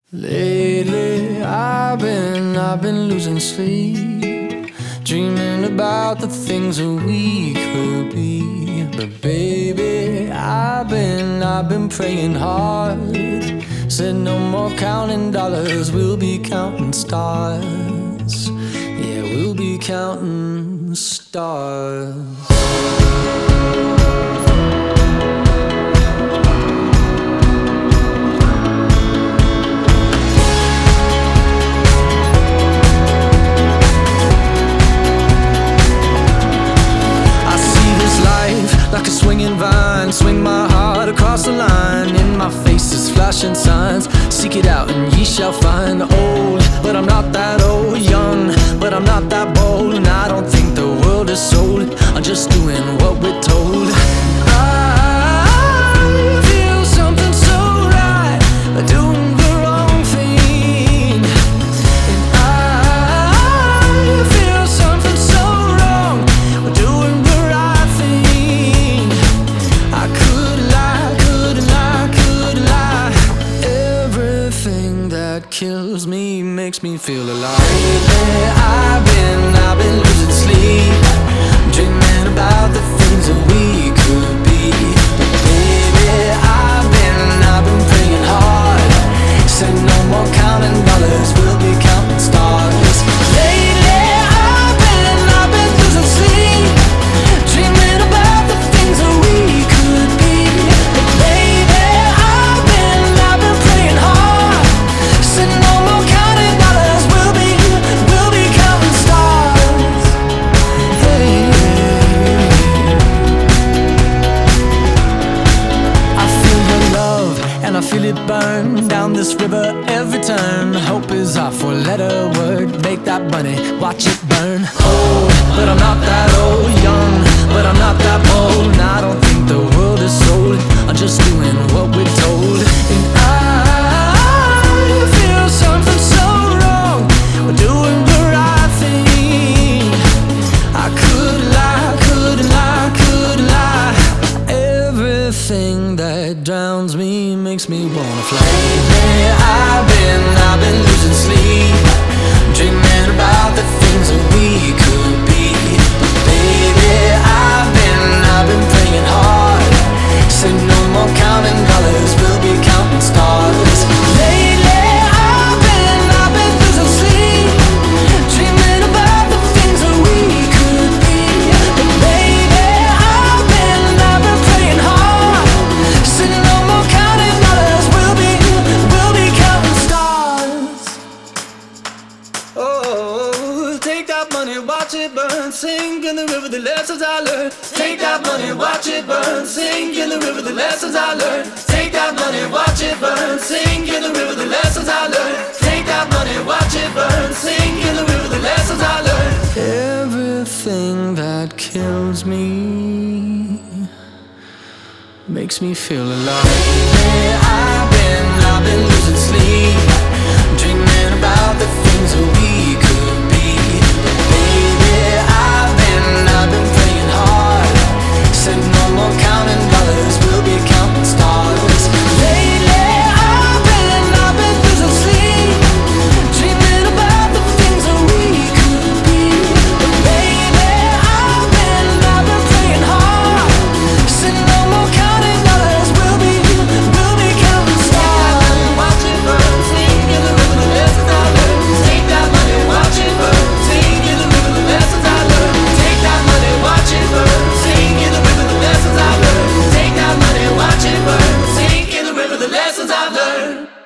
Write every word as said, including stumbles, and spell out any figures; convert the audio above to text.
Lately, I've been, I've been losing sleep, dreaming about the things that we could be. But baby, I've been, I've been praying hard. Said no more counting dollars, we'll be counting stars. Yeah, we'll be counting stars. Like a swinging vine, swing my heart across the line. In my face is flashing signs, seek it out and ye shall find. Old, but I'm not that old. Young, but I'm not that bold. And I don't think the world is sold, I'm just doing what we're told. I feel something so right, doing the wrong thing. And I feel something so wrong, doing the right thing. I could lie, could lie, could lie. Everything that kills me makes me feel alive. Lately, I've been, I've been losing sleep, dreaming about the things that we could be. But baby, I've been, I've been praying hard. Said no more counting dollars, we'll be counting stars. Lately, I've been, I've been losing sleep, dreaming about the things that we could be. But baby, I've been, I've been praying hard. Said no more counting dollars, we'll be, we'll be counting stars. Hey, I feel your love and I feel it burn down this river every turn. Hope is our four-letter word. Make that money, watch it burn. Old, but I'm not that old. Young, but I'm not that bold. And I don't think the world is sold, I'm just doing what we're told. And I feel something so wrong, we're doing the right thing. I could lie, could lie, could lie. Everything that drowns me makes me wanna fly. Lately, I've been, I've been losing sleep, dreaming about the things that we could be. But baby, I've been, I've been praying hard. Said no more counting dollars, we'll be counting stars. Lately, I've been, I've been losing sleep, dreaming about the things that we could be. But baby, I've been, I've been praying hard. Said no more counting dollars, we'll be, we'll be counting stars. Oh, take that money, watch it burn, sink in the river the lessons I learned. Take that money, watch it burn, sink in the river the lessons I learned. Take that money, watch it burn, sink in the river the lessons I learned. Take that money, watch it burn, sink in the river the lessons I learned. Everything that kills me makes me feel alive. Lately, I've been, I've been losing sleep, dreaming about the things that we could be. But baby, I've been, I've been praying hard. Said no more counting dollars, we'll be counting stars. Lately, I've been, I've been losing sleep, dreaming about the things that we could be. But baby, I've been, I've been praying hard. Said no more counting dollars, we'll be, we'll be counting stars. Watch it burn, sink in the river the lessons I learned. Take that money, watch it burn, sink in the river the lessons I learned. Take that money, watch it burn, sink in the river the lessons I learned. Take that money, watch it burn, sink in the river the lessons I've learned.